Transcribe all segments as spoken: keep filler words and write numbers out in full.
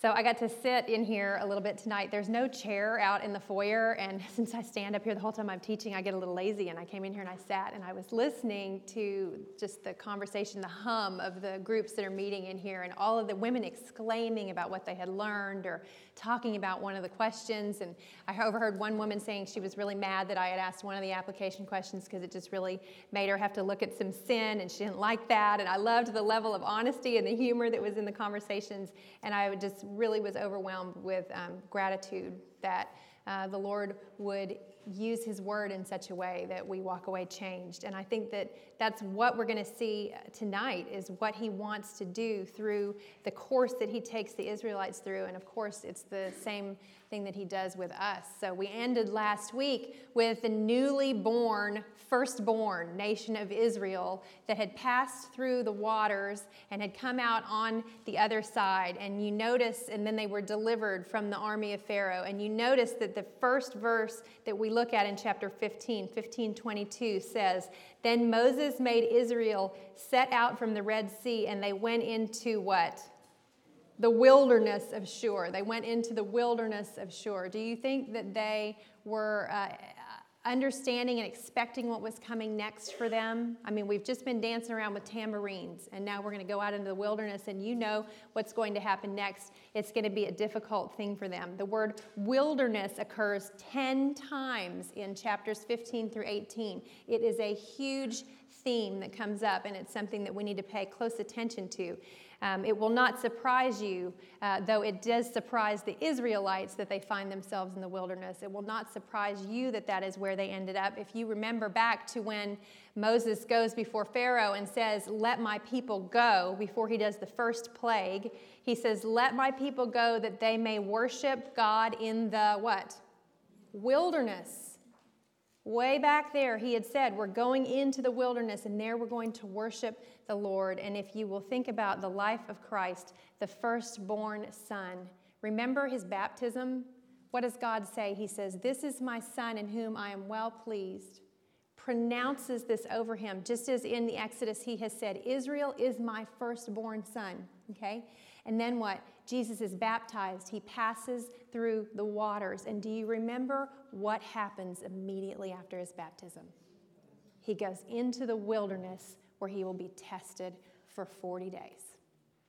So I got to sit in here a little bit tonight. There's no chair out in the foyer, and since I stand up here the whole time I'm teaching, I get a little lazy, and I came in here and I sat, and I was listening to just the conversation, the hum of the groups that are meeting in here, and all of the women exclaiming about what they had learned or talking about one of the questions. And I overheard one woman saying she was really mad that I had asked one of the application questions because it just really made her have to look at some sin, and she didn't like that. And I loved the level of honesty and the humor that was in the conversations, and I would just really was overwhelmed with um, gratitude that uh, the Lord would use his word in such a way that we walk away changed. And I think that that's what we're going to see tonight, is what he wants to do through the course that he takes the Israelites through. And of course, it's the same thing that he does with us. So we ended last week with the newly born, firstborn nation of Israel that had passed through the waters and had come out on the other side. And you notice, and then they were delivered from the army of Pharaoh. And you notice that the first verse that we look at in chapter fifteen, fifteen twenty-two says, "Then Moses made Israel set out from the Red Sea, and they went into" what? The wilderness of Shur. They went into the wilderness of Shur. Do you think that they were uh, understanding and expecting what was coming next for them? I mean, we've just been dancing around with tambourines, and now we're going to go out into the wilderness, and you know what's going to happen next. It's going to be a difficult thing for them. The word wilderness occurs ten times in chapters fifteen through eighteen. It is a huge theme that comes up, and it's something that we need to pay close attention to. Um, it will not surprise you, uh, though it does surprise the Israelites that they find themselves in the wilderness. It will not surprise you that that is where they ended up. If you remember back to when Moses goes before Pharaoh and says, "Let my people go," before he does the first plague, he says, "Let my people go that they may worship God in the" what? Wilderness. Way back there, he had said, we're going into the wilderness, and there we're going to worship the Lord. And if you will think about the life of Christ, the firstborn son, remember his baptism? What does God say? He says, "This is my son in whom I am well pleased." Pronounces this over him, just as in the Exodus he has said, "Israel is my firstborn son." Okay? And then what? Jesus is baptized. He passes through the waters. And do you remember what happens immediately after his baptism? He goes into the wilderness where he will be tested for forty days.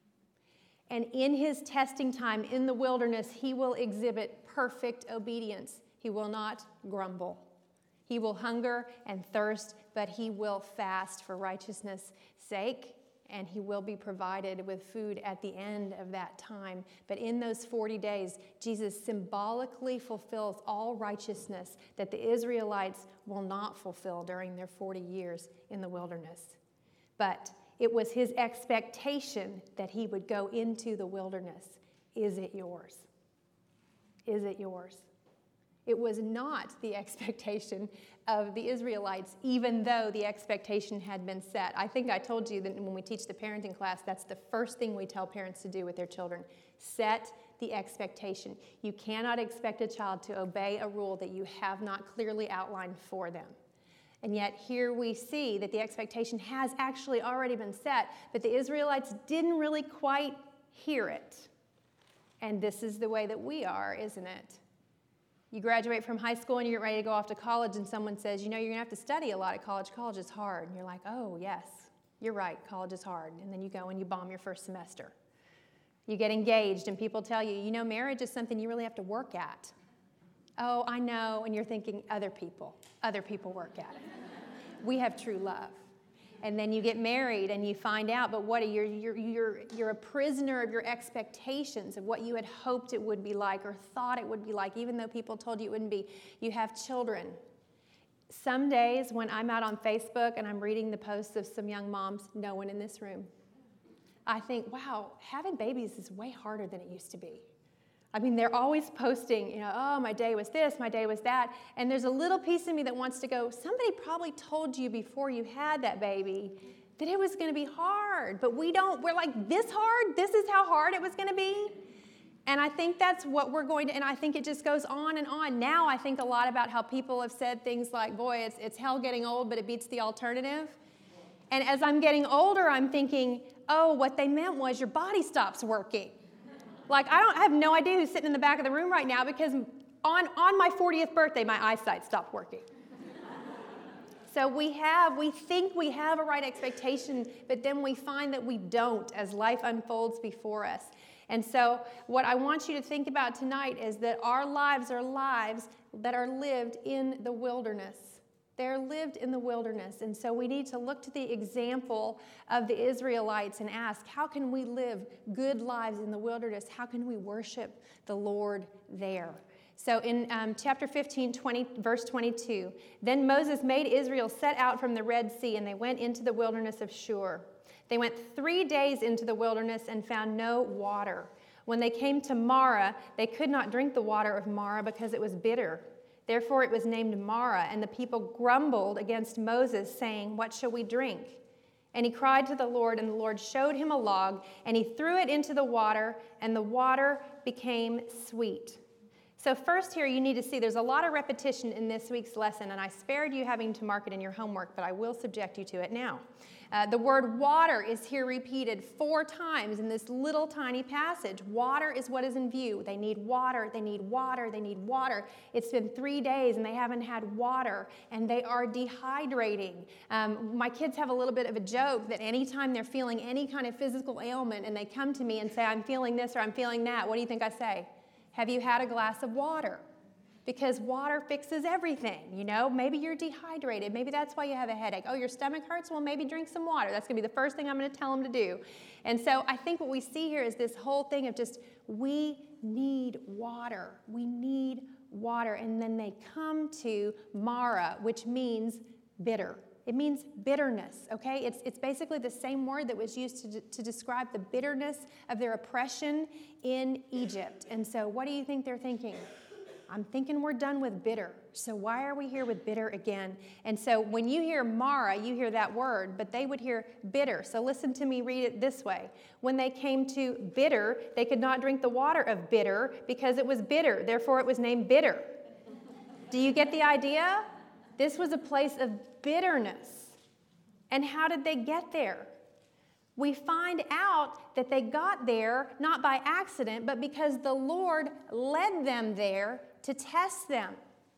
And in his testing time in the wilderness, he will exhibit perfect obedience. He will not grumble. He will hunger and thirst, but he will fast for righteousness' sake. And he will be provided with food at the end of that time. But in those forty days, Jesus symbolically fulfills all righteousness that the Israelites will not fulfill during their forty years in the wilderness. But it was his expectation that he would go into the wilderness. Is it yours? Is it yours? It was not the expectation of the Israelites, even though the expectation had been set. I think I told you that when we teach the parenting class, that's the first thing we tell parents to do with their children. Set the expectation. You cannot expect a child to obey a rule that you have not clearly outlined for them. And yet here we see that the expectation has actually already been set, but the Israelites didn't really quite hear it. And this is the way that we are, isn't it? You graduate from high school and you get ready to go off to college, and someone says, you know, you're going to have to study a lot at college. College is hard. And you're like, oh, yes, you're right. College is hard. And then you go and you bomb your first semester. You get engaged and people tell you, you know, marriage is something you really have to work at. Oh, I know. And you're thinking, other people, other people work at it. We have true love. And then you get married and you find out, but what, you're, you're, you're, you're a prisoner of your expectations of what you had hoped it would be like or thought it would be like, even though people told you it wouldn't be. You have children. Some days when I'm out on Facebook and I'm reading the posts of some young moms, no one in this room, I think, wow, having babies is way harder than it used to be. I mean, they're always posting, you know, oh, my day was this, my day was that. And there's a little piece of me that wants to go, somebody probably told you before you had that baby that it was going to be hard. But we don't, we're like, this hard? This is how hard it was going to be? And I think that's what we're going to, and I think it just goes on and on. Now I think a lot about how people have said things like, boy, it's, it's hell getting old, but it beats the alternative. And as I'm getting older, I'm thinking, oh, what they meant was your body stops working. Like, I don't I have no idea who's sitting in the back of the room right now because on, on my fortieth birthday, my eyesight stopped working. So we have, we think we have a right expectation, but then we find that we don't as life unfolds before us. And so what I want you to think about tonight is that our lives are lives that are lived in the wilderness. They're lived in the wilderness. And so we need to look to the example of the Israelites and ask, how can we live good lives in the wilderness? How can we worship the Lord there? So in um, chapter fifteen, twenty, verse twenty-two, then Moses made Israel set out from the Red Sea, and they went into the wilderness of Shur. They went three days into the wilderness and found no water. When they came to Marah, they could not drink the water of Marah because it was bitter. Therefore it was named Marah, and the people grumbled against Moses, saying, what shall we drink? And he cried to the Lord, and the Lord showed him a log, and he threw it into the water, and the water became sweet. So first here you need to see there's a lot of repetition in this week's lesson, and I spared you having to mark it in your homework, but I will subject you to it now. Uh, the word water is here repeated four times in this little tiny passage. Water is what is in view. They need water, they need water, they need water. It's been three days and they haven't had water, and they are dehydrating. Um, my kids have a little bit of a joke that anytime they're feeling any kind of physical ailment and they come to me and say, I'm feeling this or I'm feeling that, what do you think I say? Have you had a glass of water? Because water fixes everything, you know? Maybe you're dehydrated. Maybe that's why you have a headache. Oh, your stomach hurts? Well, maybe drink some water. That's going to be the first thing I'm going to tell them to do. And so I think what we see here is this whole thing of just, we need water. We need water. And then they come to Marah, which means bitter. It means bitterness, okay? It's, it's basically the same word that was used to, to describe the bitterness of their oppression in Egypt. And so what do you think they're thinking? I'm thinking we're done with bitter. So why are we here with bitter again? And so when you hear Marah, you hear that word, but they would hear bitter. So listen to me read it this way. When they came to bitter, they could not drink the water of bitter because it was bitter. Therefore, it was named bitter. Do you get the idea? This was a place of bitterness. And how did they get there? We find out that they got there not by accident, but because the Lord led them there to test them.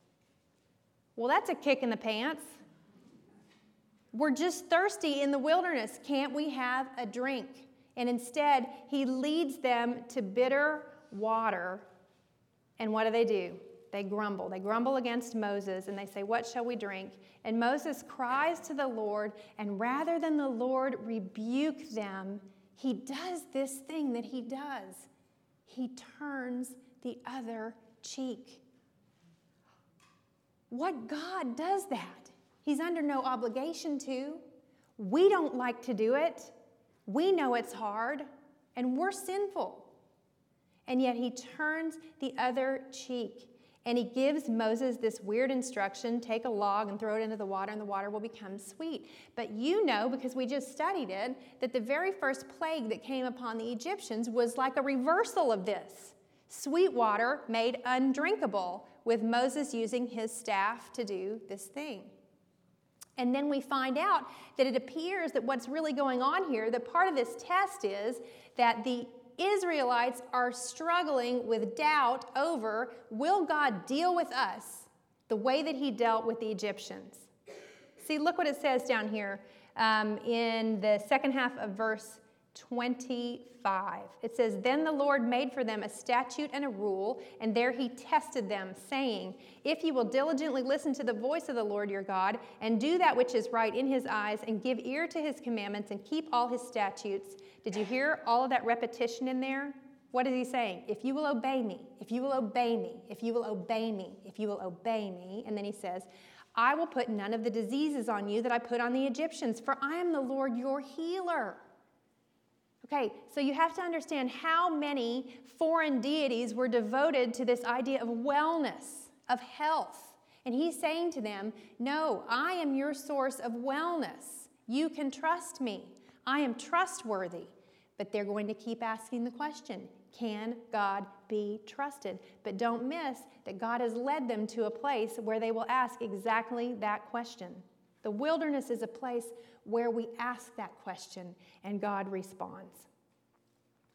Well, that's a kick in the pants. We're just thirsty in the wilderness. Can't we have a drink? And instead, he leads them to bitter water. And what do they do? They grumble. They grumble against Moses, and they say, what shall we drink? And Moses cries to the Lord, and rather than the Lord rebuke them, he does this thing that he does. He turns the other cheek. What God does that? He's under no obligation to. We don't like to do it. We know it's hard, and we're sinful. And yet he turns the other cheek. And he gives Moses this weird instruction, take a log and throw it into the water, and the water will become sweet. But you know, because we just studied it, that the very first plague that came upon the Egyptians was like a reversal of this. Sweet water made undrinkable, with Moses using his staff to do this thing. And then we find out that it appears that what's really going on here, that part of this test is that the Israelites are struggling with doubt over, will God deal with us the way that he dealt with the Egyptians? See, look what it says down here um, in the second half of verse twenty-five. It says, then the Lord made for them a statute and a rule, and there he tested them, saying, if you will diligently listen to the voice of the Lord your God, and do that which is right in his eyes, and give ear to his commandments, and keep all his statutes. Did you hear all of that repetition in there? What is he saying? If you will obey me, if you will obey me, if you will obey me, if you will obey me. And then he says, I will put none of the diseases on you that I put on the Egyptians, for I am the Lord your healer. Okay, so you have to understand how many foreign deities were devoted to this idea of wellness, of health. And he's saying to them, no, I am your source of wellness. You can trust me. I am trustworthy. But they're going to keep asking the question, can God be trusted? But don't miss that God has led them to a place where they will ask exactly that question. The wilderness is a place where we ask that question and God responds.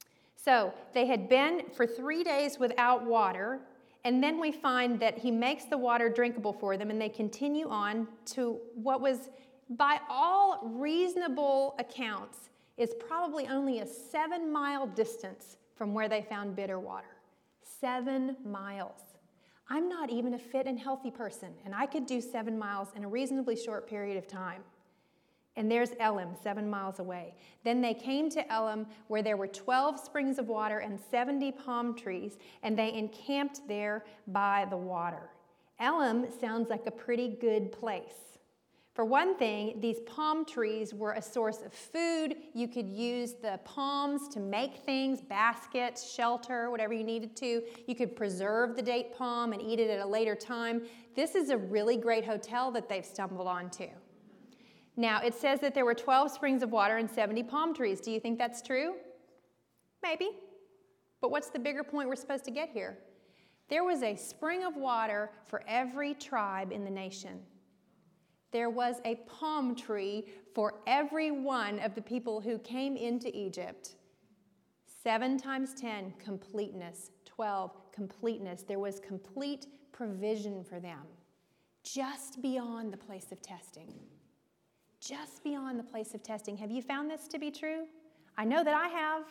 So they had been for three days without water, and then we find that he makes the water drinkable for them, and they continue on to what was, by all reasonable accounts, is probably only a seven-mile distance from where they found bitter water. Seven miles. I'm not even a fit and healthy person, and I could do seven miles in a reasonably short period of time. And there's Elim, seven miles away. Then they came to Elim, where there were twelve springs of water and seventy palm trees, and they encamped there by the water. Elim sounds like a pretty good place. For one thing, these palm trees were a source of food. You could use the palms to make things, baskets, shelter, whatever you needed to. You could preserve the date palm and eat it at a later time. This is a really great hotel that they've stumbled onto. Now, it says that there were twelve springs of water and seventy palm trees. Do you think that's true? Maybe. But what's the bigger point we're supposed to get here? There was a spring of water for every tribe in the nation. There was a palm tree for every one of the people who came into Egypt. Seven times ten, completeness. Twelve, completeness. There was complete provision for them, just beyond the place of testing. Just beyond the place of testing. Have you found this to be true? I know that I have.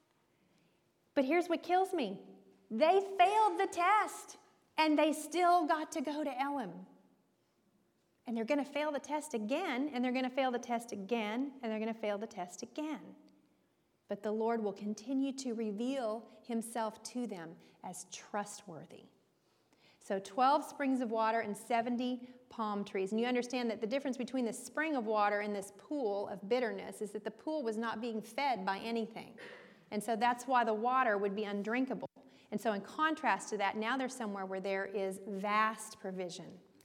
But here's what kills me. They failed the test, and they still got to go to Elim. And they're going to fail the test again, and they're going to fail the test again, and they're going to fail the test again. But the Lord will continue to reveal himself to them as trustworthy. So twelve springs of water and seventy palm trees. And you understand that the difference between the spring of water and this pool of bitterness is that the pool was not being fed by anything. And so that's why the water would be undrinkable. And so in contrast to that, now they're somewhere where there is vast provision.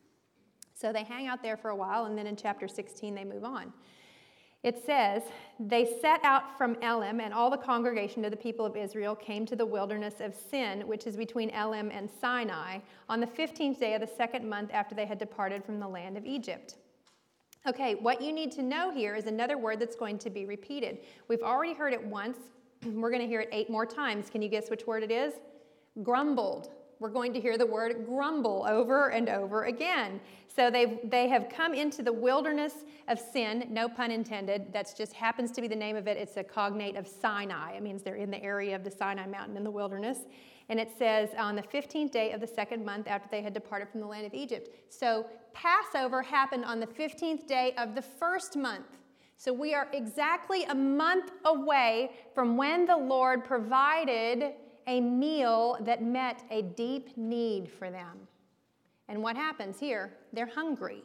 So they hang out there for a while, and then in chapter sixteen, they move on. It says, they set out from Elim, and all the congregation of the people of Israel came to the wilderness of Sin, which is between Elim and Sinai, on the fifteenth day of the second month after they had departed from the land of Egypt. Okay, what you need to know here is another word that's going to be repeated. We've already heard it once. We're going to hear it eight more times. Can you guess which word it is? Grumbled. We're going to hear the word grumble over and over again. So they they have come into the wilderness of Sin, no pun intended. That just happens to be the name of it. It's a cognate of Sinai. It means they're in the area of the Sinai mountain in the wilderness. And it says on the fifteenth day of the second month after they had departed from the land of Egypt. So Passover happened on the fifteenth day of the first month. So we are exactly a month away from when the Lord provided a meal that met a deep need for them. And what happens here? They're hungry.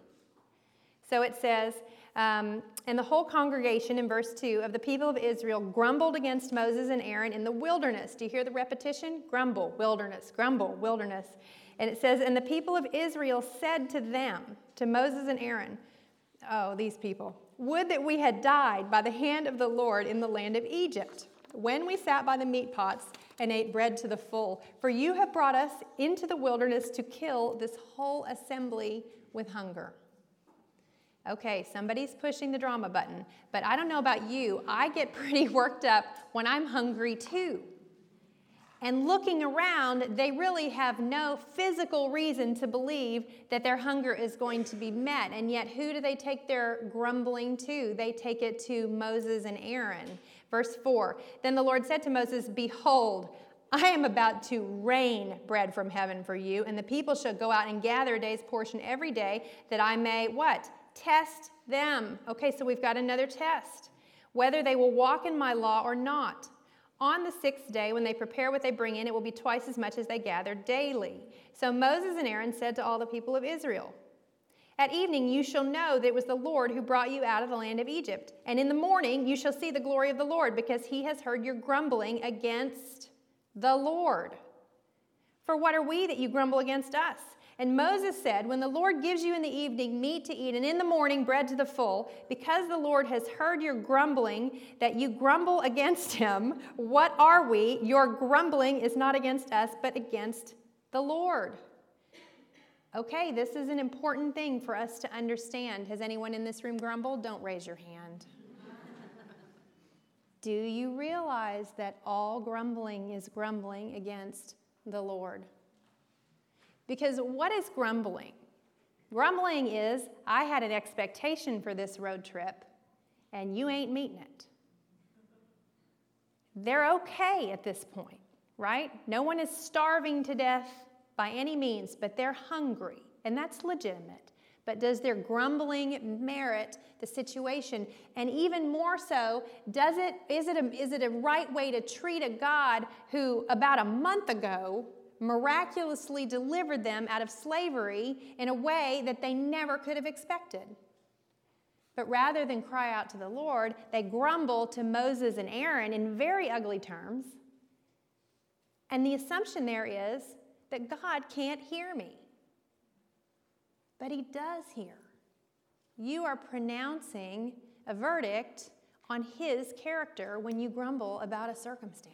So it says, um, and the whole congregation, in verse two, of the people of Israel grumbled against Moses and Aaron in the wilderness. Do you hear the repetition? Grumble, wilderness, grumble, wilderness. And it says, and the people of Israel said to them, to Moses and Aaron, oh, these people, would that we had died by the hand of the Lord in the land of Egypt, when we sat by the meat pots and ate bread to the full. For you have brought us into the wilderness to kill this whole assembly with hunger. Okay, somebody's pushing the drama button, but I don't know about you. I get pretty worked up when I'm hungry too. And looking around, they really have no physical reason to believe that their hunger is going to be met. And yet, who do they take their grumbling to? They take it to Moses and Aaron. Verse four, then the Lord said to Moses, behold, I am about to rain bread from heaven for you, and the people shall go out and gather a day's portion every day, that I may, what? Test them. Okay, so we've got another test. Whether they will walk in my law or not. On the sixth day, when they prepare what they bring in, it will be twice as much as they gather daily. So Moses and Aaron said to all the people of Israel, at evening you shall know that it was the Lord who brought you out of the land of Egypt. And in the morning you shall see the glory of the Lord, because he has heard your grumbling against the Lord. For what are we that you grumble against us? And Moses said, when the Lord gives you in the evening meat to eat, and in the morning bread to the full, because the Lord has heard your grumbling, that you grumble against him, what are we? Your grumbling is not against us, but against the Lord. Okay, this is an important thing for us to understand. Has anyone in this room grumbled? Don't raise your hand. Do you realize that all grumbling is grumbling against the Lord? Because what is grumbling? Grumbling is, I had an expectation for this road trip, and you ain't meeting it. They're okay at this point, right? No one is starving to death by any means, but they're hungry, and that's legitimate. But does their grumbling merit the situation? And even more so, does it, is it a, is it a right way to treat a God who about a month ago miraculously delivered them out of slavery in a way that they never could have expected? But rather than cry out to the Lord, they grumble to Moses and Aaron in very ugly terms. And the assumption there is that God can't hear me. But he does hear. You are pronouncing a verdict on his character when you grumble about a circumstance.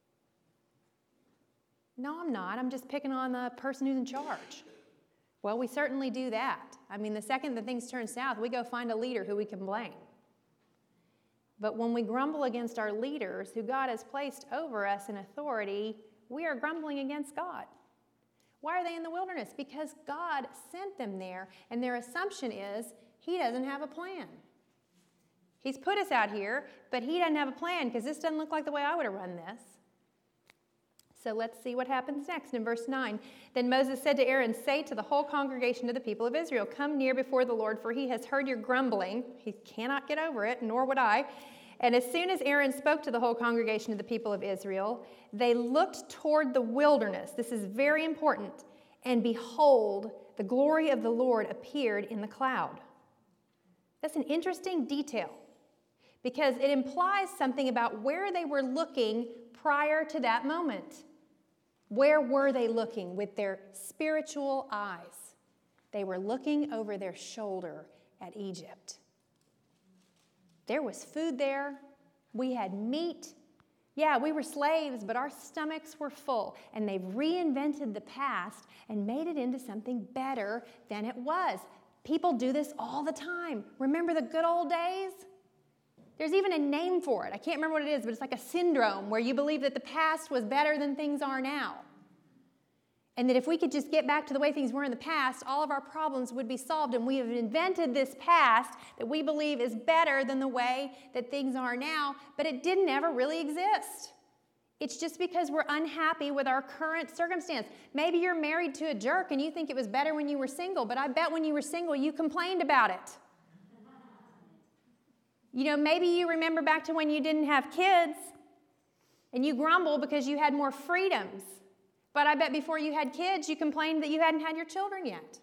No, I'm not. I'm just picking on the person who's in charge. Well, we certainly do that. I mean, the second that things turn south, we go find a leader who we can blame. But when we grumble against our leaders who God has placed over us in authority, we are grumbling against God. Why are they in the wilderness? Because God sent them there, and their assumption is he doesn't have a plan. He's put us out here, but he doesn't have a plan because this doesn't look like the way I would have run this. So let's see what happens next in verse nine. Then Moses said to Aaron, say to the whole congregation of the people of Israel, come near before the Lord, for he has heard your grumbling. He cannot get over it, nor would I. And as soon as Aaron spoke to the whole congregation of the people of Israel, they looked toward the wilderness. This is very important. And behold, the glory of the Lord appeared in the cloud. That's an interesting detail because it implies something about where they were looking prior to that moment. Where were they looking with their spiritual eyes? They were looking over their shoulder at Egypt. There was food there. We had meat. Yeah, we were slaves, but our stomachs were full. And they've reinvented the past and made it into something better than it was. People do this all the time. Remember the good old days? There's even a name for it. I can't remember what it is, but it's like a syndrome where you believe that the past was better than things are now. And that if we could just get back to the way things were in the past, all of our problems would be solved. And we have invented this past that we believe is better than the way that things are now, but it didn't ever really exist. It's just because we're unhappy with our current circumstance. Maybe you're married to a jerk and you think it was better when you were single, but I bet when you were single, you complained about it. You know, maybe you remember back to when you didn't have kids and you grumble because you had more freedoms. But I bet before you had kids, you complained that you hadn't had your children yet.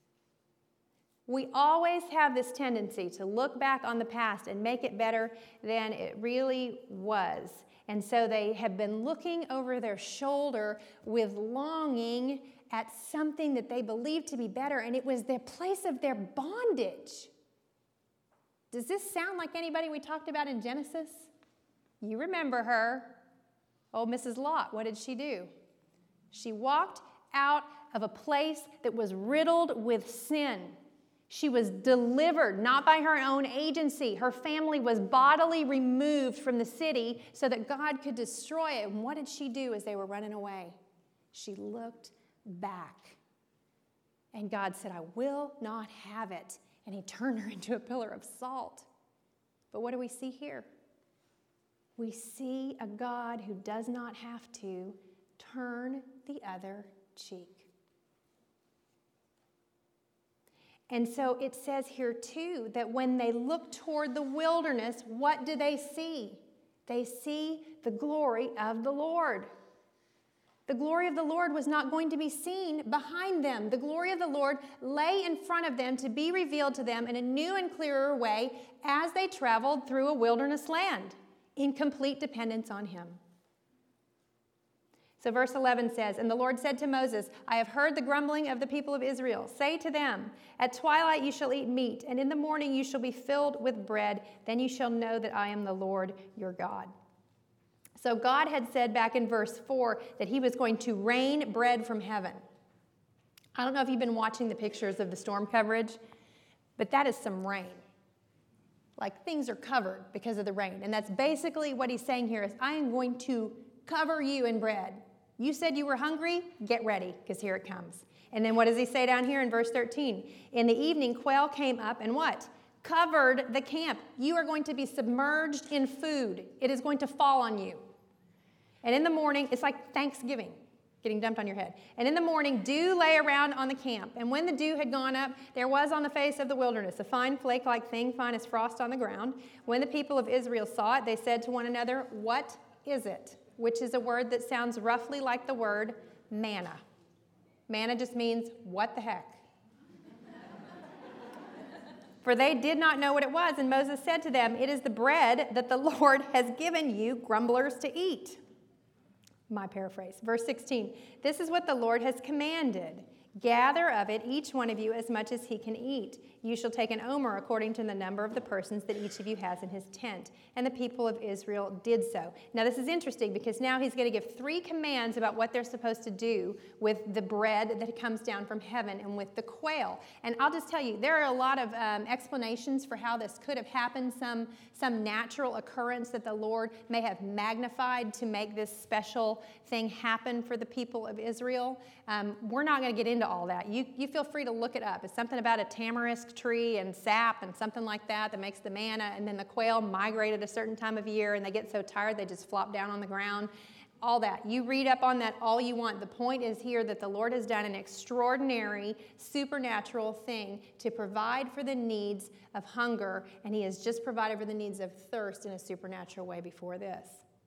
We always have this tendency to look back on the past and make it better than it really was. And so they have been looking over their shoulder with longing at something that they believed to be better, and it was the place of their bondage. Does this sound like anybody we talked about in Genesis? You remember her. Old Missus Lot, what did she do? She walked out of a place that was riddled with sin. She was delivered, not by her own agency. Her family was bodily removed from the city so that God could destroy it. And what did she do as they were running away? She looked back. And God said, I will not have it. And he turned her into a pillar of salt. But what do we see here? We see a God who does not have to turn the other cheek. And so it says here too that when they look toward the wilderness, what do they see? They see the glory of the Lord. The glory of the Lord was not going to be seen behind them. The glory of the Lord lay in front of them to be revealed to them in a new and clearer way as they traveled through a wilderness land in complete dependence on him. So verse eleven says, and the Lord said to Moses, I have heard the grumbling of the people of Israel. Say to them, at twilight you shall eat meat, and in the morning you shall be filled with bread. Then you shall know that I am the Lord your God. So God had said back in verse four that he was going to rain bread from heaven. I don't know if you've been watching the pictures of the storm coverage, but that is some rain. Like things are covered because of the rain. And that's basically what he's saying here is, I am going to cover you in bread. You said you were hungry? Get ready, because here it comes. And then what does he say down here in verse thirteen? In the evening, quail came up and what? Covered the camp. You are going to be submerged in food. It is going to fall on you. And in the morning, it's like Thanksgiving getting dumped on your head. And in the morning, dew lay around on the camp. And when the dew had gone up, there was on the face of the wilderness a fine flake-like thing, fine as frost on the ground. When the people of Israel saw it, they said to one another, what is it? Which is a word that sounds roughly like the word manna. Manna just means, what the heck? For they did not know what it was, and Moses said to them, it is the bread that the Lord has given you grumblers to eat. My paraphrase. Verse sixteen, this is what the Lord has commanded. Gather of it, each one of you, as much as he can eat. You shall take an omer according to the number of the persons that each of you has in his tent. And the people of Israel did so. Now, this is interesting because now he's going to give three commands about what they're supposed to do with the bread that comes down from heaven and with the quail. And I'll just tell you, there are a lot of um, explanations for how this could have happened. Some, some natural occurrence that the Lord may have magnified to make this special thing happen for the people of Israel. Um, we're not going to get into all that. You, you feel free to look it up. It's something about a tamarisk tree and sap and something like that that makes the manna, and then the quail migrate at a certain time of year and they get so tired they just flop down on the ground. All that. You read up on that all you want. The point is here that the Lord has done an extraordinary, supernatural thing to provide for the needs of hunger, and he has just provided for the needs of thirst in a supernatural way before this.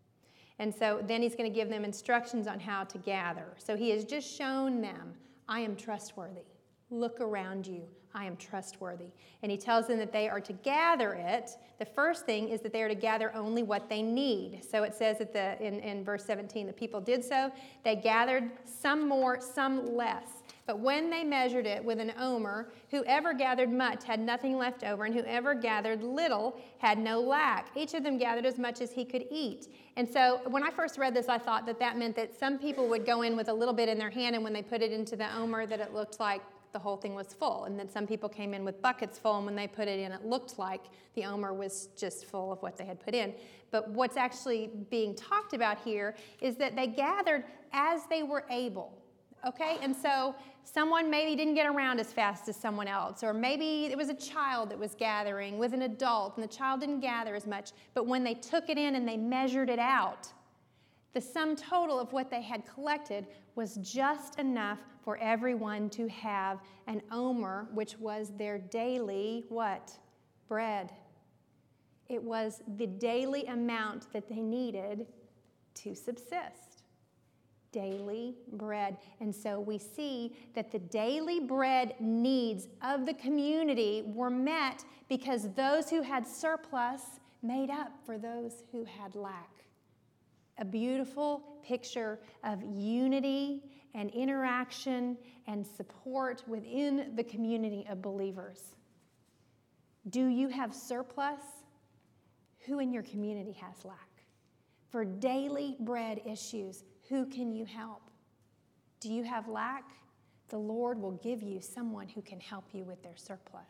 And so then he's going to give them instructions on how to gather. So he has just shown them, I am trustworthy. Look around you. I am trustworthy. And he tells them that they are to gather it. The first thing is that they are to gather only what they need. So it says at the, in, in verse seventeen, the people did so. They gathered some more, some less. But when they measured it with an omer, whoever gathered much had nothing left over, and whoever gathered little had no lack. Each of them gathered as much as he could eat. And so when I first read this, I thought that that meant that some people would go in with a little bit in their hand, and when they put it into the omer, that it looked like the whole thing was full. And then some people came in with buckets full, and when they put it in, it looked like the omer was just full of what they had put in. But what's actually being talked about here is that they gathered as they were able. Okay, and so someone maybe didn't get around as fast as someone else, or maybe it was a child that was gathering with an adult, and the child didn't gather as much, but when they took it in and they measured it out, the sum total of what they had collected was just enough for everyone to have an omer, which was their daily, what? Bread. It was the daily amount that they needed to subsist. Daily bread. And so we see that the daily bread needs of the community were met because those who had surplus made up for those who had lack. A beautiful picture of unity and interaction and support within the community of believers. Do you have surplus? Who in your community has lack? For daily bread issues, who can you help? Do you have lack? The Lord will give you someone who can help you with their surplus.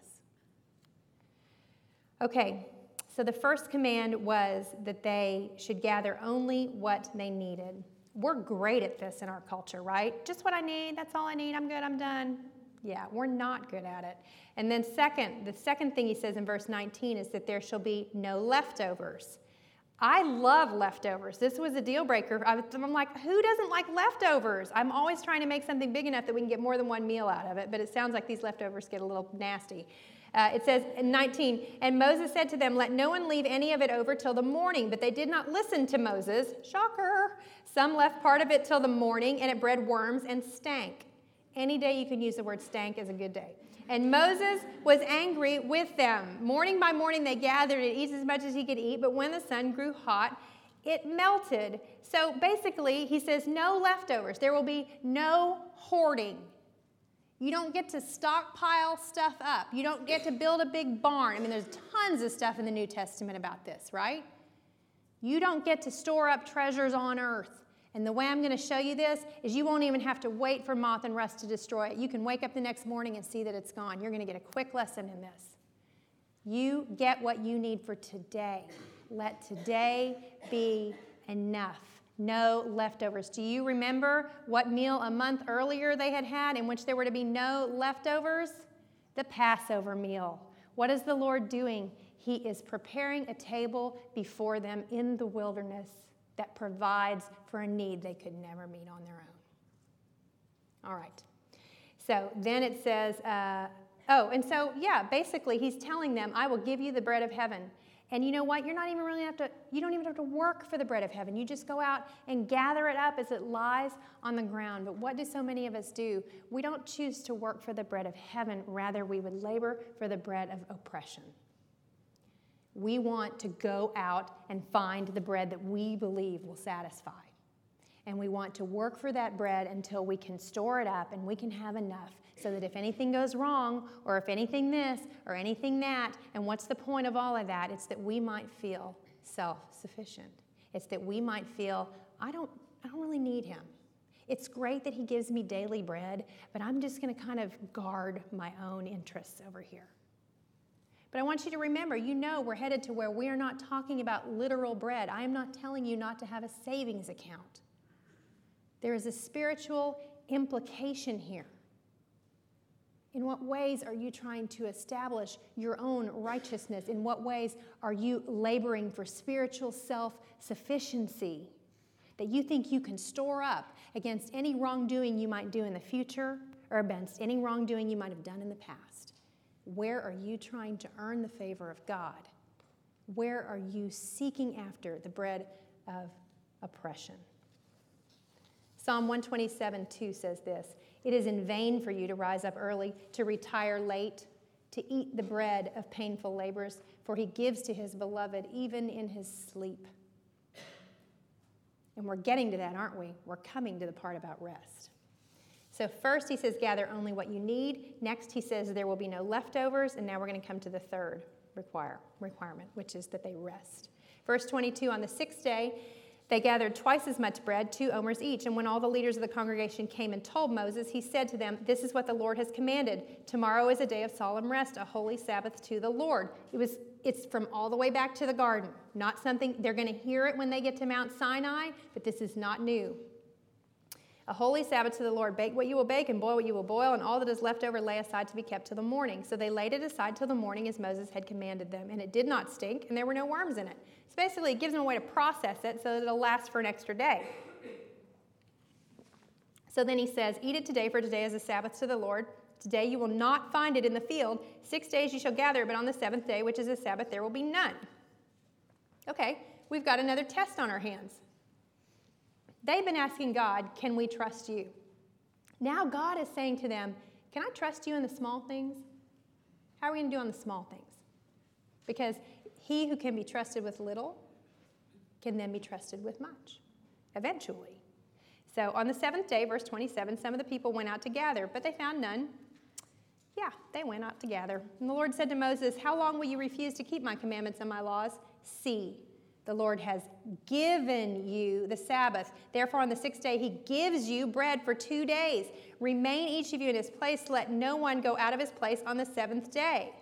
Okay, so the first command was that they should gather only what they needed. We're great at this in our culture, right? Just what I need, that's all I need, I'm good, I'm done. Yeah, we're not good at it. And then second, the second thing he says in verse nineteen is that there shall be no leftovers. I love leftovers. This was a deal breaker. I was, I'm like, who doesn't like leftovers? I'm always trying to make something big enough that we can get more than one meal out of it, but it sounds like these leftovers get a little nasty. Uh, it says in nineteen, and Moses said to them, let no one leave any of it over till the morning. But they did not listen to Moses. Shocker. Some left part of it till the morning, and it bred worms and stank. Any day you can use the word stank is a good day. And Moses was angry with them. Morning by morning they gathered and eat as much as he could eat, but when the sun grew hot, it melted. So basically, he says no leftovers. There will be no hoarding. You don't get to stockpile stuff up. You don't get to build a big barn. I mean, there's tons of stuff in the New Testament about this, right? You don't get to store up treasures on earth. And the way I'm going to show you this is you won't even have to wait for moth and rust to destroy it. You can wake up the next morning and see that it's gone. You're going to get a quick lesson in this. You get what you need for today. Let today be enough. No leftovers. Do you remember what meal a month earlier they had had in which there were to be no leftovers? The Passover meal. What is the Lord doing? He is preparing a table before them in the wilderness that provides for a need they could never meet on their own. All right. So then it says, uh, oh, and so, yeah, basically he's telling them, I will give you the bread of heaven. And you know what? You're not even really have to, you don't even have to work for the bread of heaven. You just go out and gather it up as it lies on the ground. But what do so many of us do? We don't choose to work for the bread of heaven. Rather, we would labor for the bread of oppression. We want to go out and find the bread that we believe will satisfy. And we want to work for that bread until we can store it up and we can have enough so that if anything goes wrong or if anything this or anything that, and what's the point of all of that? It's that we might feel self-sufficient. It's that we might feel, I don't, I don't really need him. It's great that he gives me daily bread, but I'm just going to kind of guard my own interests over here. But I want you to remember, you know we're headed to where we are not talking about literal bread. I am not telling you not to have a savings account. There is a spiritual implication here. In what ways are you trying to establish your own righteousness? In what ways are you laboring for spiritual self-sufficiency that you think you can store up against any wrongdoing you might do in the future or against any wrongdoing you might have done in the past? Where are you trying to earn the favor of God? Where are you seeking after the bread of oppression? Psalm one twenty-seven two says this, it is in vain for you to rise up early, to retire late, to eat the bread of painful labors, for he gives to his beloved even in his sleep. And we're getting to that, aren't we? We're coming to the part about rest. So first he says, gather only what you need. Next he says there will be no leftovers. And now we're going to come to the third require, requirement, which is that they rest. Verse twenty-two, on the sixth day, they gathered twice as much bread, two omers each. And when all the leaders of the congregation came and told Moses, he said to them, this is what the Lord has commanded. Tomorrow is a day of solemn rest, a holy Sabbath to the Lord. It was, it's from all the way back to the garden. Not something, they're going to hear it when they get to Mount Sinai, but this is not new. A holy Sabbath to the Lord. Bake what you will bake and boil what you will boil, and all that is left over lay aside to be kept till the morning. So they laid it aside till the morning as Moses had commanded them, and it did not stink, and there were no worms in it. So basically, it gives them a way to process it so that it'll last for an extra day. So then he says, eat it today, for today is a Sabbath to the Lord. Today you will not find it in the field. Six days you shall gather it, but on the seventh day, which is a Sabbath, there will be none. Okay, we've got another test on our hands. They've been asking God, can we trust you? Now God is saying to them, can I trust you in the small things? How are we going to do on the small things? Because he who can be trusted with little can then be trusted with much, eventually. So on the seventh day, verse twenty-seven, some of the people went out to gather, but they found none. Yeah, they went out to gather. And the Lord said to Moses, how long will you refuse to keep my commandments and my laws? See, the Lord has given you the Sabbath. Therefore, on the sixth day, he gives you bread for two days. Remain each of you in his place. Let no one go out of his place on the seventh day.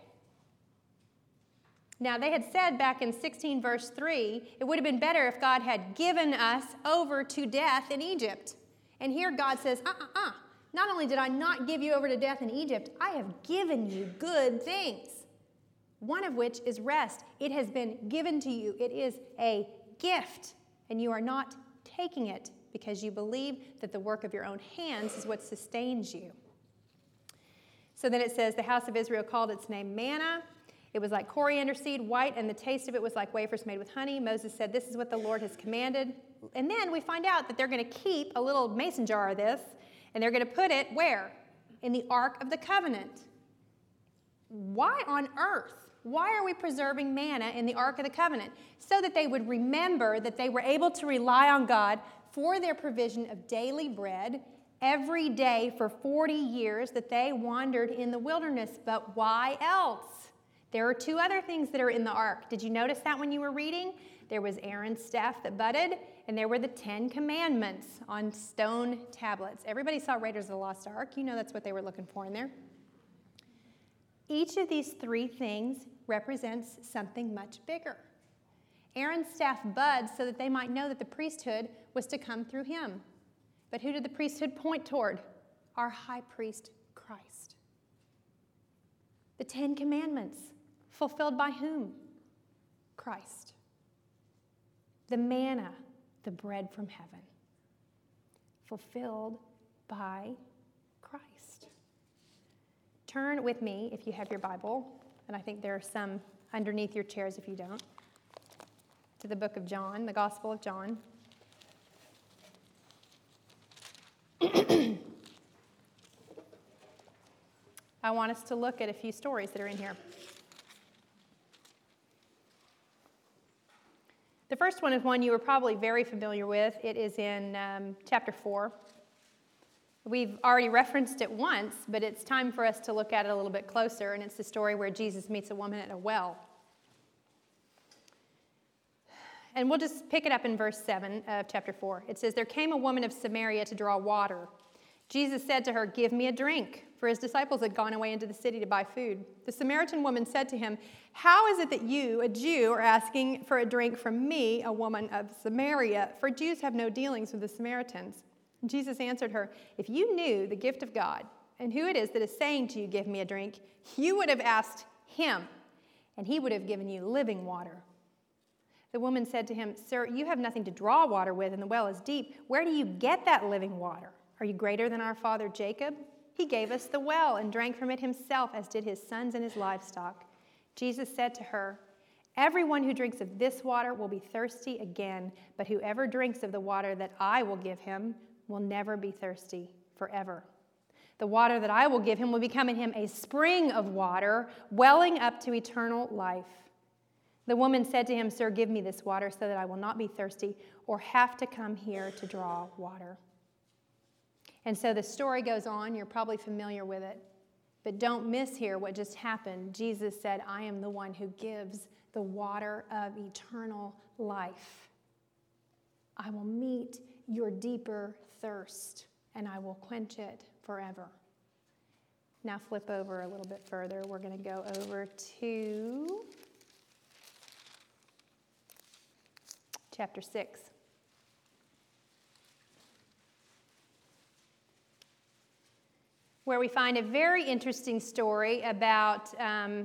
Now, they had said back in sixteen verse three, it would have been better if God had given us over to death in Egypt. And here God says, uh-uh-uh. Not only did I not give you over to death in Egypt, I have given you good things. One of which is rest. It has been given to you. It is a gift, and you are not taking it because you believe that the work of your own hands is what sustains you. So then it says, the house of Israel called its name manna. It was like coriander seed, white, and the taste of it was like wafers made with honey. Moses said, this is what the Lord has commanded. And then we find out that they're going to keep a little mason jar of this, and they're going to put it where? In the Ark of the Covenant. Why on earth? Why are we preserving manna in the Ark of the Covenant? So that they would remember that they were able to rely on God for their provision of daily bread every day for forty years that they wandered in the wilderness. But why else? There are two other things that are in the Ark. Did you notice that when you were reading? There was Aaron's staff that budded, and there were the Ten Commandments on stone tablets. Everybody saw Raiders of the Lost Ark. You know that's what they were looking for in there. Each of these three things represents something much bigger. Aaron's staff buds so that they might know that the priesthood was to come through him. But who did the priesthood point toward? Our high priest, Christ. The Ten Commandments, fulfilled by whom? Christ. The manna, the bread from heaven, fulfilled by Christ. Turn with me, if you have your Bible, and I think there are some underneath your chairs if you don't, to the book of John, the Gospel of John. I want us to look at a few stories that are in here. The first one is one you are probably very familiar with. It is in um, chapter four. We've already referenced it once, but it's time for us to look at it a little bit closer, and it's the story where Jesus meets a woman at a well. And we'll just pick it up in verse seven of chapter four. It says, "There came a woman of Samaria to draw water. Jesus said to her, 'Give me a drink,' for his disciples had gone away into the city to buy food. The Samaritan woman said to him, 'How is it that you, a Jew, are asking for a drink from me, a woman of Samaria? For Jews have no dealings with the Samaritans.' And Jesus answered her, 'If you knew the gift of God and who it is that is saying to you, give me a drink, you would have asked him, and he would have given you living water.' The woman said to him, 'Sir, you have nothing to draw water with, and the well is deep. Where do you get that living water? Are you greater than our father Jacob? He gave us the well and drank from it himself, as did his sons and his livestock.' Jesus said to her, 'Everyone who drinks of this water will be thirsty again, but whoever drinks of the water that I will give him will never be thirsty forever. The water that I will give him will become in him a spring of water, welling up to eternal life.' The woman said to him, 'Sir, give me this water so that I will not be thirsty or have to come here to draw water.'" And so the story goes on. You're probably familiar with it. But don't miss here what just happened. Jesus said, "I am the one who gives the water of eternal life. I will meet your deeper thirst, and I will quench it forever." Now flip over a little bit further. We're going to go over to chapter six. Where we find a very interesting story about um,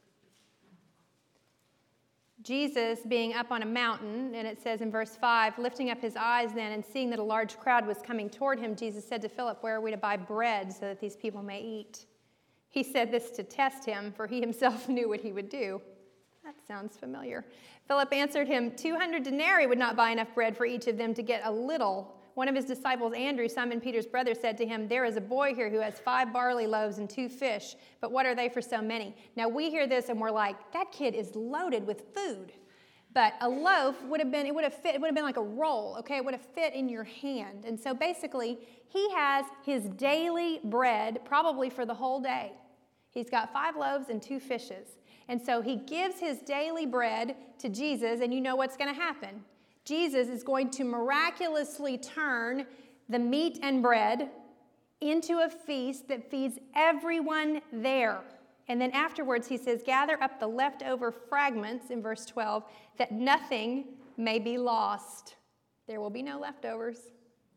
Jesus being up on a mountain, and it says in verse five, "Lifting up his eyes then and seeing that a large crowd was coming toward him, Jesus said to Philip, 'Where are we to buy bread so that these people may eat?' He said this to test him, for he himself knew what he would do." That sounds familiar. Philip answered him, two hundred denarii would not buy enough bread for each of them to get a little. One of his disciples, Andrew, Simon Peter's brother, said to him, "There is a boy here who has five barley loaves and two fish, but what are they for so many?" Now we hear this and we're like, that kid is loaded with food. But a loaf would have been, it would have fit, it would have been like a roll, okay? It would have fit in your hand. And so basically, he has his daily bread probably for the whole day. He's got five loaves and two fishes. And so he gives his daily bread to Jesus, and you know what's going to happen. Jesus is going to miraculously turn the meat and bread into a feast that feeds everyone there. And then afterwards he says, "Gather up the leftover fragments," in verse twelve, "that nothing may be lost." There will be no leftovers.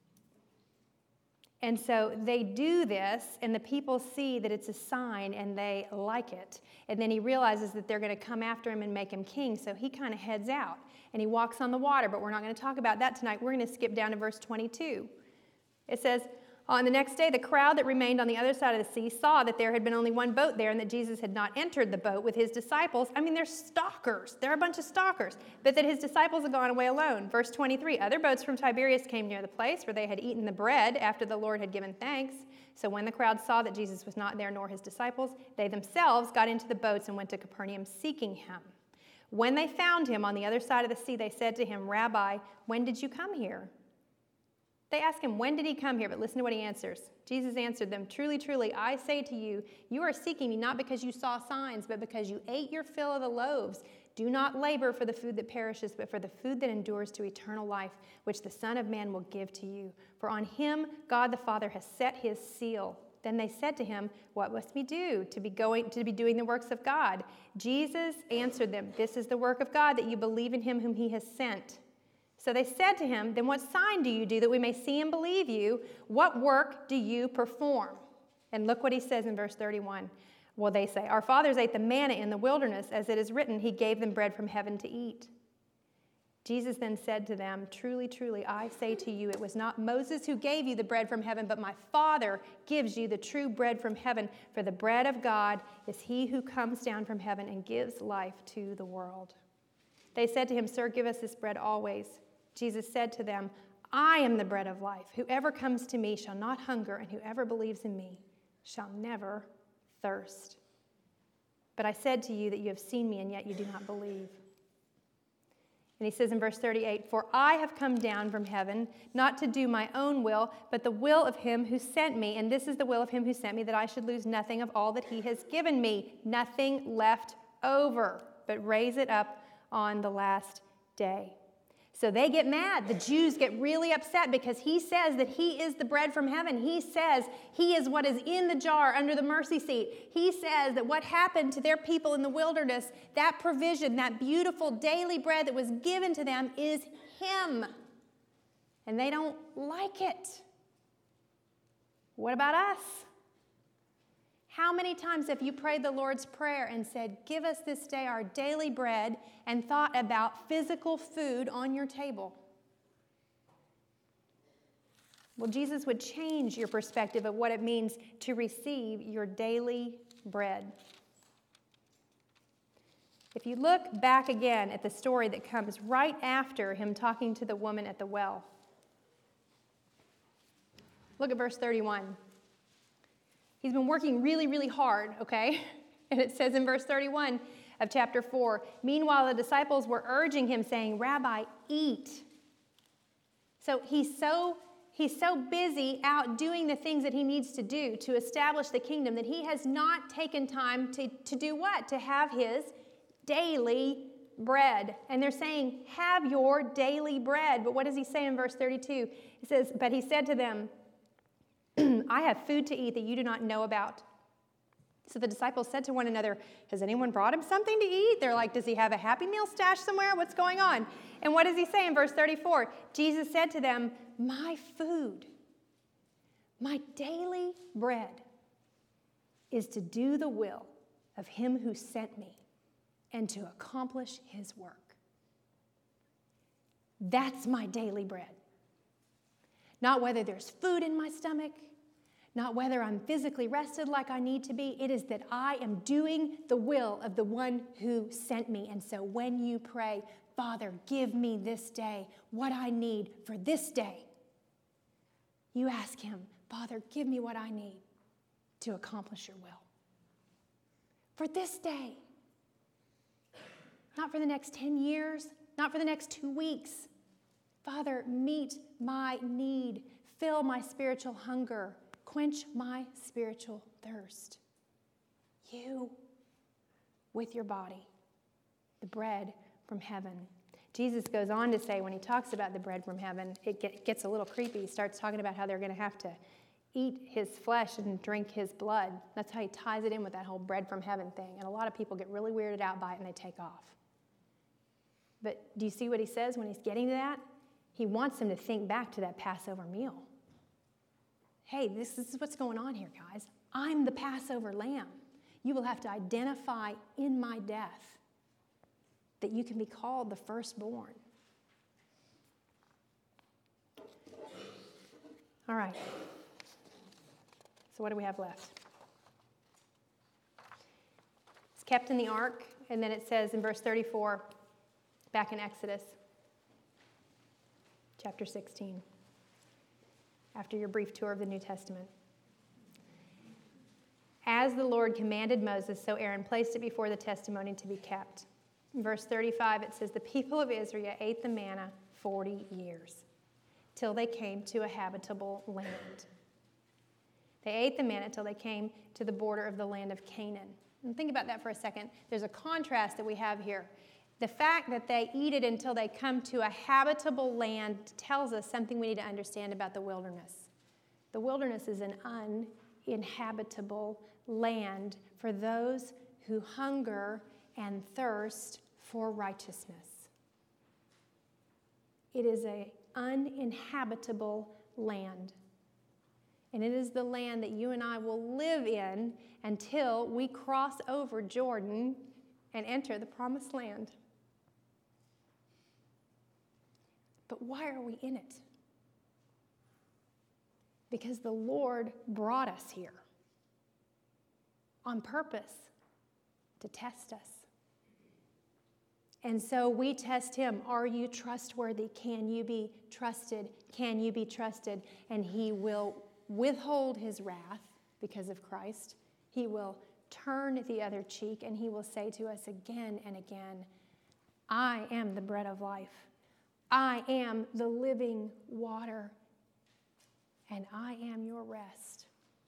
And so they do this, and the people see that it's a sign, and they like it. And then he realizes that they're going to come after him and make him king, so he kind of heads out, and he walks on the water, but we're not going to talk about that tonight. We're going to skip down to verse twenty-two. It says, "On the next day, the crowd that remained on the other side of the sea saw that there had been only one boat there and that Jesus had not entered the boat with his disciples." I mean, they're stalkers. They're a bunch of stalkers. "But that his disciples had gone away alone." Verse twenty-three, "Other boats from Tiberias came near the place where they had eaten the bread after the Lord had given thanks. So when the crowd saw that Jesus was not there nor his disciples, they themselves got into the boats and went to Capernaum seeking him. When they found him on the other side of the sea, they said to him, 'Rabbi, when did you come here?' They ask him, 'When did he come here?' But listen to what he answers. Jesus answered them, 'Truly, truly, I say to you, you are seeking me not because you saw signs, but because you ate your fill of the loaves. Do not labor for the food that perishes, but for the food that endures to eternal life, which the Son of Man will give to you. For on him God the Father has set his seal.' Then they said to him, what must we do to be going to be doing the works of God? Jesus answered them, this is the work of God, that you believe in him whom he has sent. So they said to him, then what sign do you do that we may see and believe you? What work do you perform? And look what he says in verse thirty-one. Well, they say, our fathers ate the manna in the wilderness, as it is written, he gave them bread from heaven to eat. Jesus then said to them, truly, truly, I say to you, it was not Moses who gave you the bread from heaven, but my Father gives you the true bread from heaven. For the bread of God is he who comes down from heaven and gives life to the world. They said to him, sir, give us this bread always. Jesus said to them, I am the bread of life. Whoever comes to me shall not hunger, and whoever believes in me shall never thirst. But I said to you that you have seen me, and yet you do not believe. And he says in verse thirty-eight, for I have come down from heaven, not to do my own will, but the will of him who sent me. And this is the will of him who sent me, that I should lose nothing of all that he has given me, nothing left over, but raise it up on the last day. So they get mad. The Jews get really upset because he says that he is the bread from heaven. He says he is what is in the jar under the mercy seat. He says that what happened to their people in the wilderness, that provision, that beautiful daily bread that was given to them is him. And they don't like it. What about us? How many times have you prayed the Lord's Prayer and said, give us this day our daily bread, and thought about physical food on your table? Well, Jesus would change your perspective of what it means to receive your daily bread. If you look back again at the story that comes right after him talking to the woman at the well, look at verse thirty-one. He's been working really, really hard, okay? And it says in verse thirty-one of chapter four, meanwhile the disciples were urging him, saying, Rabbi, eat. So he's so, he's so busy out doing the things that he needs to do to establish the kingdom that he has not taken time to, to do what? To have his daily bread. And they're saying, have your daily bread. But what does he say in verse thirty-two? He says, but he said to them, I have food to eat that you do not know about. So the disciples said to one another, has anyone brought him something to eat? They're like, does he have a Happy Meal stash somewhere? What's going on? And what does he say in verse thirty-four? Jesus said to them, my food, my daily bread is to do the will of him who sent me and to accomplish his work. That's my daily bread. Not whether there's food in my stomach, not whether I'm physically rested like I need to be. It is that I am doing the will of the one who sent me. And so when you pray, Father, give me this day what I need for this day, you ask him, Father, give me what I need to accomplish your will. For this day. Not for the next ten years, not for the next two weeks. Father, meet my need, fill my spiritual hunger, quench my spiritual thirst. You, with your body, the bread from heaven. Jesus goes on to say, when he talks about the bread from heaven, it get, gets a little creepy. He starts talking about how they're going to have to eat his flesh and drink his blood. That's how he ties it in with that whole bread from heaven thing. And a lot of people get really weirded out by it and they take off. But do you see what he says when he's getting to that? He wants them to think back to that Passover meal. Hey, this is what's going on here, guys. I'm the Passover lamb. You will have to identify in my death that you can be called the firstborn. All right. So what do we have left? It's kept in the ark, and then it says in verse thirty-four, back in Exodus chapter sixteen, after your brief tour of the New Testament. As the Lord commanded Moses, so Aaron placed it before the testimony to be kept. In verse thirty-five, it says, the people of Israel ate the manna forty years, till they came to a habitable land. They ate the manna till they came to the border of the land of Canaan. And think about that for a second. There's a contrast that we have here. The fact that they eat it until they come to a habitable land tells us something we need to understand about the wilderness. The wilderness is an inhabitable land for those who hunger and thirst for righteousness. It is an uninhabitable land. And it is the land that you and I will live in until we cross over Jordan and enter the promised land. But why are we in it? Because the Lord brought us here on purpose to test us. And so we test him. Are you trustworthy? Can you be trusted? Can you be trusted? And he will withhold his wrath because of Christ. He will turn the other cheek, and he will say to us again and again, I am the bread of life. I am the living water, and I am your rest.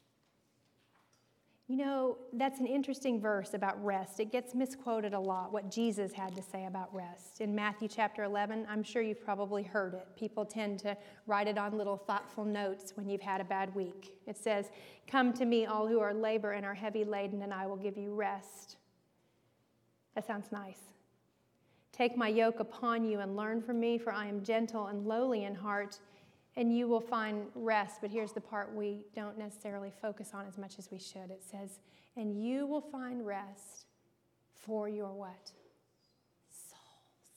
You know, that's an interesting verse about rest. It gets misquoted a lot, what Jesus had to say about rest. In Matthew chapter eleven, I'm sure you've probably heard it. People tend to write it on little thoughtful notes when you've had a bad week. It says, come to me, all who are labor and are heavy laden, and I will give you rest. That sounds nice. Take my yoke upon you and learn from me, for I am gentle and lowly in heart, and you will find rest. But here's the part we don't necessarily focus on as much as we should. It says, and you will find rest for your what? Souls.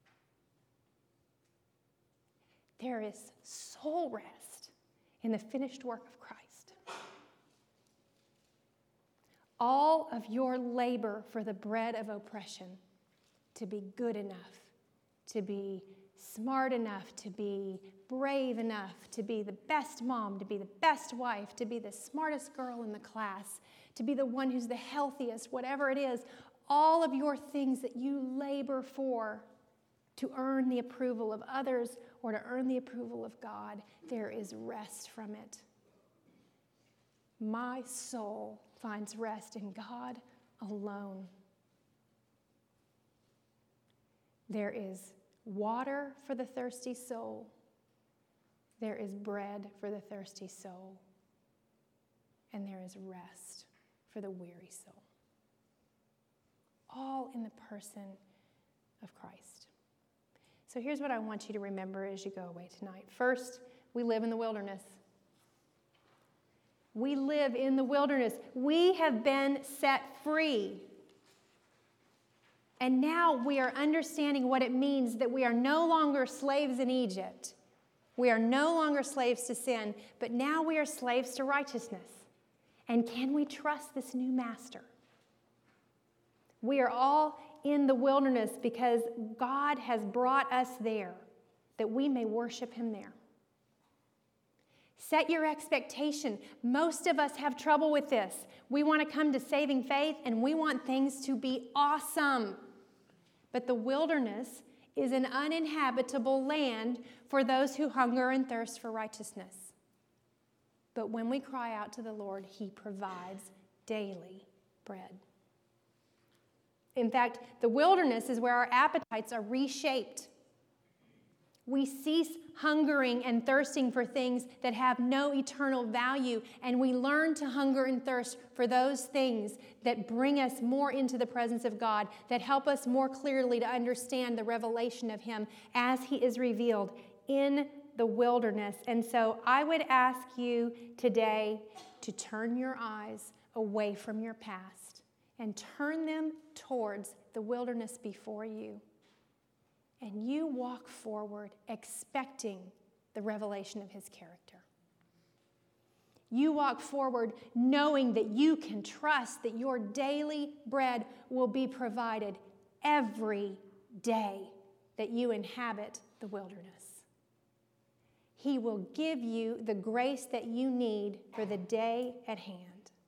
There is soul rest in the finished work of Christ. All of your labor for the bread of oppression, to be good enough, to be smart enough, to be brave enough, to be the best mom, to be the best wife, to be the smartest girl in the class, to be the one who's the healthiest, whatever it is, all of your things that you labor for to earn the approval of others or to earn the approval of God, there is rest from it. My soul finds rest in God alone. There is water for the thirsty soul. There is bread for the thirsty soul. And there is rest for the weary soul. All in the person of Christ. So here's what I want you to remember as you go away tonight. First, we live in the wilderness. We live in the wilderness. We have been set free. And now we are understanding what it means that we are no longer slaves in Egypt. We are no longer slaves to sin, but now we are slaves to righteousness. And can we trust this new master? We are all in the wilderness because God has brought us there, that we may worship him there. Set your expectation. Most of us have trouble with this. We want to come to saving faith, and we want things to be awesome. But the wilderness is an uninhabitable land for those who hunger and thirst for righteousness. But when we cry out to the Lord, he provides daily bread. In fact, the wilderness is where our appetites are reshaped. We cease hungering and thirsting for things that have no eternal value, and we learn to hunger and thirst for those things that bring us more into the presence of God, that help us more clearly to understand the revelation of him as he is revealed in the wilderness. And so I would ask you today to turn your eyes away from your past and turn them towards the wilderness before you. And you walk forward expecting the revelation of his character. You walk forward knowing that you can trust that your daily bread will be provided every day that you inhabit the wilderness. He will give you the grace that you need for the day at hand.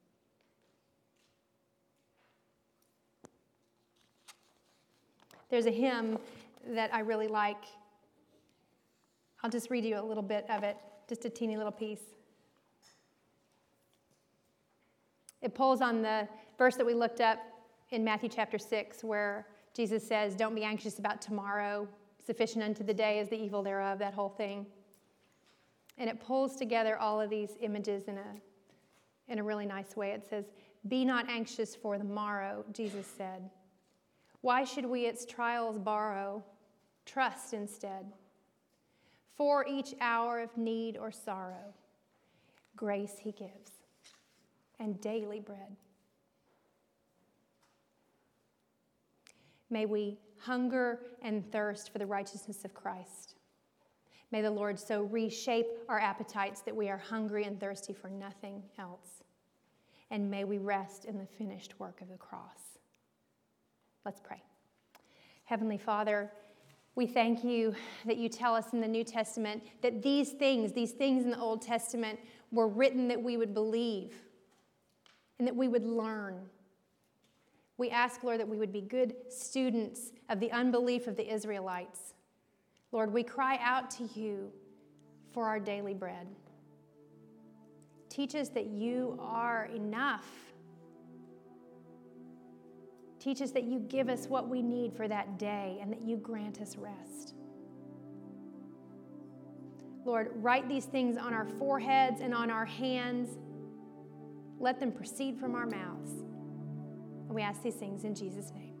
There's a hymn that I really like. I'll just read you a little bit of it, just a teeny little piece. It pulls on the verse that we looked up in Matthew chapter six, where Jesus says, don't be anxious about tomorrow. Sufficient unto the day is the evil thereof, that whole thing. And it pulls together all of these images in a, in a really nice way. It says, "Be not anxious for the morrow," Jesus said. "Why should we its trials borrow? Trust instead. For each hour of need or sorrow, grace he gives, and daily bread." May we hunger and thirst for the righteousness of Christ. May the Lord so reshape our appetites that we are hungry and thirsty for nothing else. And may we rest in the finished work of the cross. Let's pray. Heavenly Father, we thank you that you tell us in the New Testament that these things, these things in the Old Testament were written that we would believe and that we would learn. We ask, Lord, that we would be good students of the unbelief of the Israelites. Lord, we cry out to you for our daily bread. Teach us that you are enough. Teach us that you give us what we need for that day and that you grant us rest. Lord, write these things on our foreheads and on our hands. Let them proceed from our mouths. And we ask these things in Jesus' name.